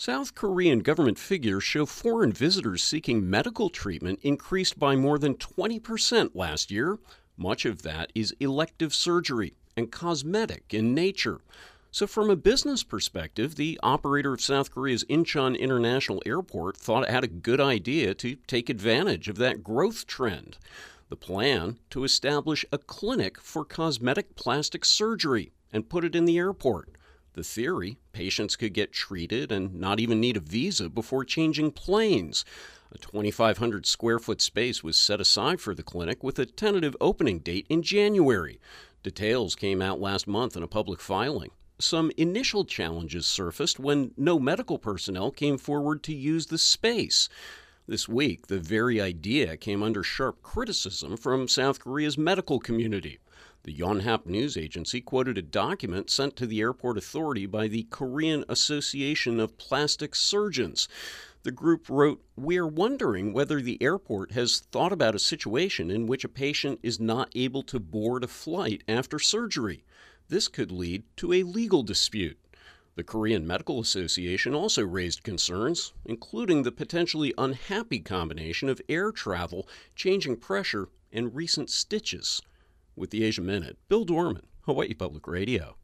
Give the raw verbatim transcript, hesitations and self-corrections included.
South Korean government figures show foreign visitors seeking medical treatment increased by more than twenty percent last year. Much of that is elective surgery and cosmetic in nature. So from a business perspective, the operator of South Korea's Incheon International Airport thought it had a good idea to take advantage of that growth trend. The plan to establish a clinic for cosmetic plastic surgery and put it in the airport. The theory, patients could get treated and not even need a visa before changing planes. A twenty-five hundred square foot space was set aside for the clinic with a tentative opening date in January. Details came out last month in a public filing. Some initial challenges surfaced when no medical personnel came forward to use the space. This week, the very idea came under sharp criticism from South Korea's medical community. The Yonhap news agency quoted a document sent to the airport authority by the Korean Association of Plastic Surgeons. The group wrote, "We are wondering whether the airport has thought about a situation in which a patient is not able to board a flight after surgery. This could lead to a legal dispute." The Korean Medical Association also raised concerns, including the potentially unhappy combination of air travel, changing pressure, and recent stitches. With the Asia Minute, Bill Dorman, Hawaii Public Radio.